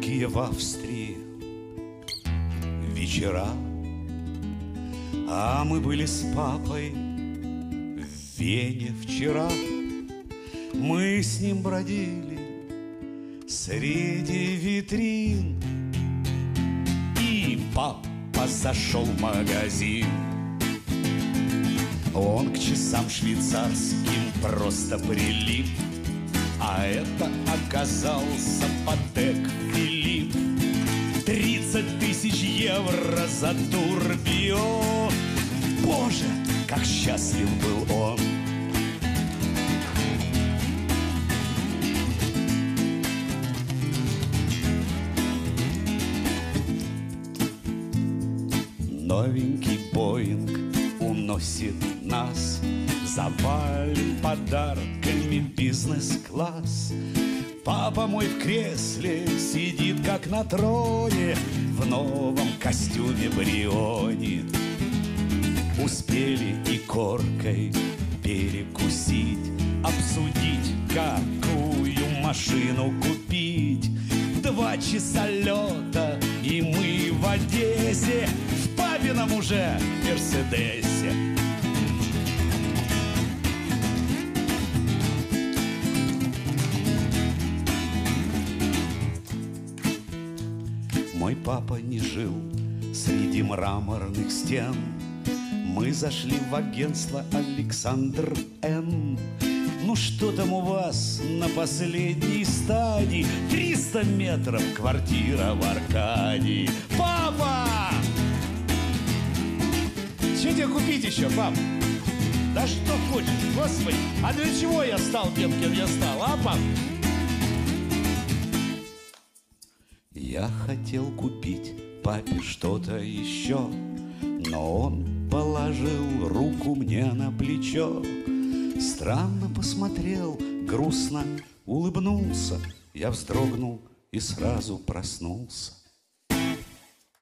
Жаркие в Австрии вечера, а мы были с папой в Вене вчера. Мы с ним бродили среди витрин, и папа зашел в магазин. Он к часам швейцарским просто прилип, а это оказался Патек Филипп. 30 тысяч евро за турбио. Боже, как счастлив был он! Новенький Боинг уносит нас, завален подарками бизнес-класс. Папа мой в кресле сидит, как на троне, в новом костюме Бриони. Успели и коркой перекусить, обсудить, какую машину купить. 2 часа лета, и мы в Одессе, в папином уже Мерседесе. Мой папа не жил среди мраморных стен. Мы зашли в агентство Александр Н. Ну что там у вас на последней стадии? 300 метров квартира в Аркадии. Папа! Что тебе купить еще, пап? Да что хочешь, господи, а для чего я стал тем, кем я стал, а, пап? Я хотел купить папе что-то еще, но он положил руку мне на плечо. Странно посмотрел, грустно улыбнулся. Я вздрогнул и сразу проснулся.